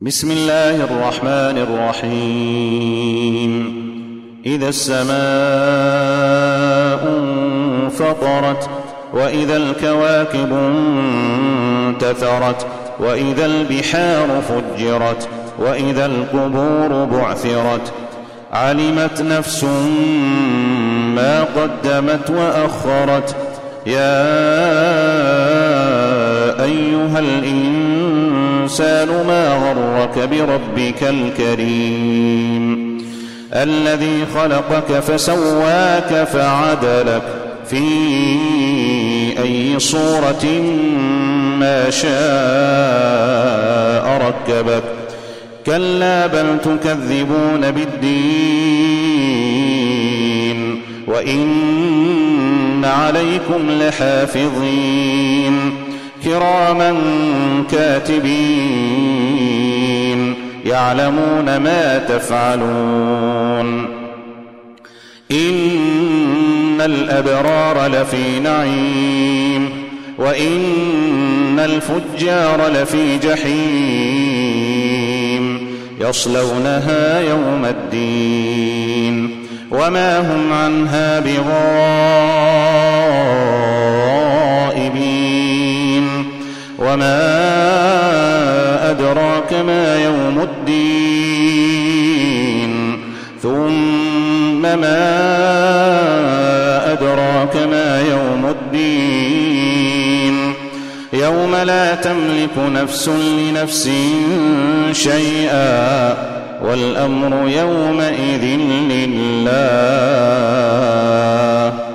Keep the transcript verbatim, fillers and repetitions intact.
بسم الله الرحمن الرحيم. إذا السماء انفطرت وإذا الكواكب انتثرت وإذا البحار فجرت وإذا القبور بعثرت علمت نفس ما قدمت وأخرت. يا أيها الإنسان ما غرك بربك الكريم الذي خلقك فسواك فعدلك في أي صورة ما شاء ركبك. كلا بل تكذبون بالدين وإن عليكم لحافظين كراما كاتبين يعلمون ما تفعلون. إن الأبرار لفي نعيم وإن الفجار لفي جحيم يصلونها يوم الدين وما هم عنها بغائبين. وما أدراك ما يوم الدين ثم ما أدراك ما يوم الدين يوم لا تملك نفس لنفس شيئا والأمر يومئذ لله.